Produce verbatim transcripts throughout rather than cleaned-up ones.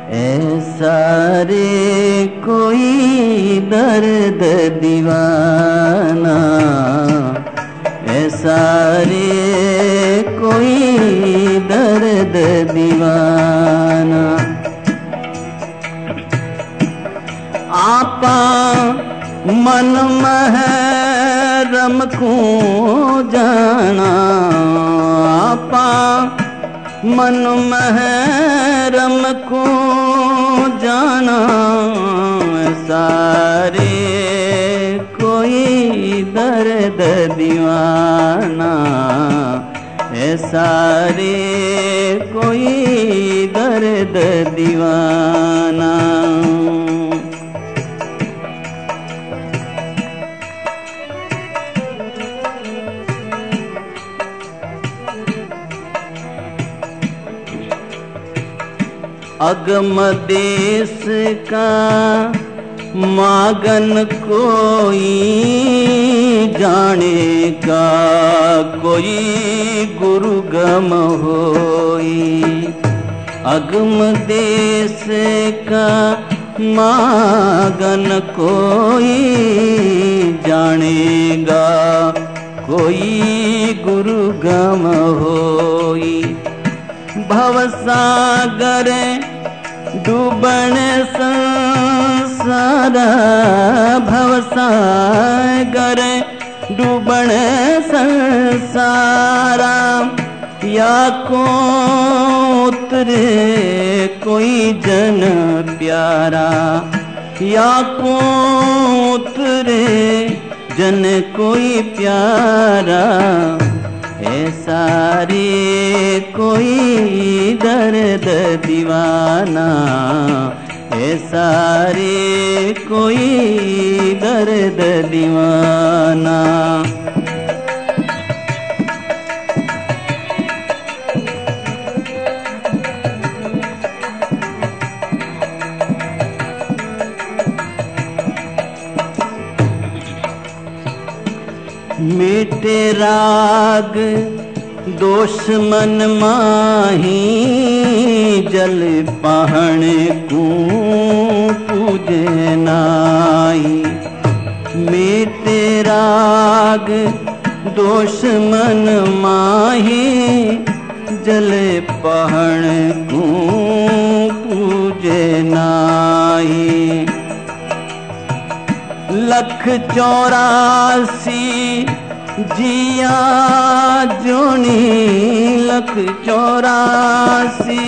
ऐसा रे कोई दर्द दीवाना, ऐसा रे कोई दर्द दीवाना। आपा मन महरम को जाना, आपा मन महरम को जाना। सारे कोई दर्द दीवाना, सारे कोई दर्द दीवाना। अगम देश का मागन कोई जानेगा, कोई गुरु गम होई। अगम देश का मागन कोई जानेगा, कोई गुरु गम होई। भवसागर डूबण संसार, भवसागर डूबण संसारा। या को उतरे कोई जन प्यारा, या को उतरे जन कोई प्यारा। ऐसा रे कोई दर्द दीवाना, ऐसा रे कोई दर्द दीवाना। मेटे राग दोष मन माही, जल पहण को पूजे नाई। मेटे राग दोष मन माही, जल पहण को पूजे नाई। लख चौरासी जिया जोनी, लख चौरासी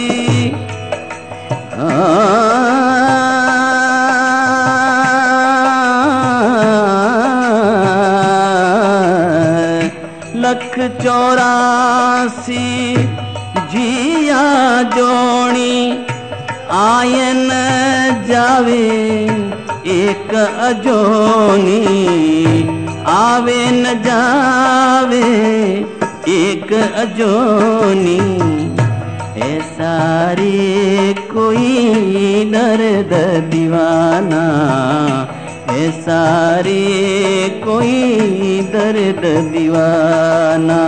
लख चौरासी जिया जोनी। आयन जावे एक अजोनी, आवे न जावे एक अजोनी। ऐसा रे कोई दर्द दीवाना, ऐसा रे कोई दर्द दीवाना।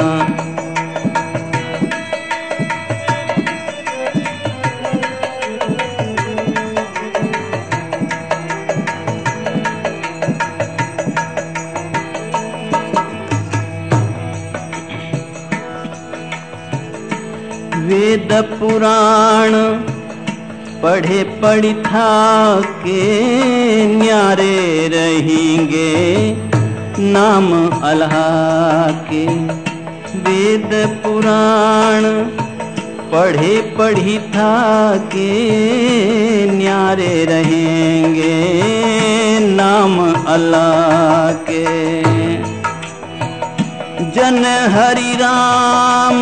वेद पुराण पढ़े पढ़ी था के, न्यारे रहेंगे नाम अल्लाह के। वेद पुराण पढ़े पढ़ी था के, न्यारे रहेंगे नाम अल्लाह के। जन हरि राम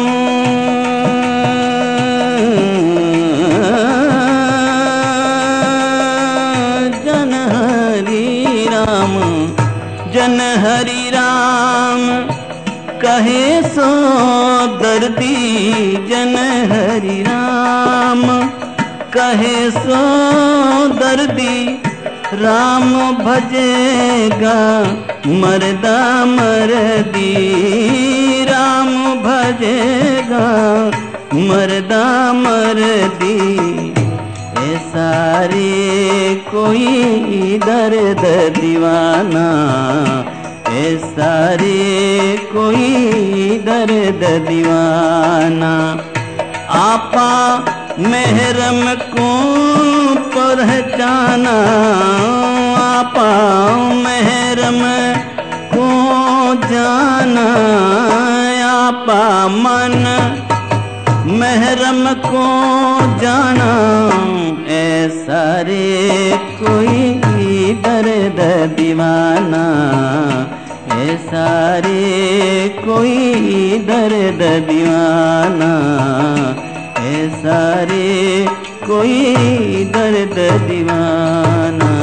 जन हरि राम कहे सो दर्दी। जन हरि राम कहे सो दर्दी, राम भजेगा मरदा मरदी। राम भजेगा मरदा मरदी। सारे कोई दर्द दीवाना, ए सारे कोई दर्द दीवाना। आपा महरम को पहचाना, आपा महरम को जाना, आपा मन महरम को जाना, ए सारे कोई दर्द दीवाना, ए सारे कोई दर्द दीवाना, ए सारे कोई दर्द दीवाना।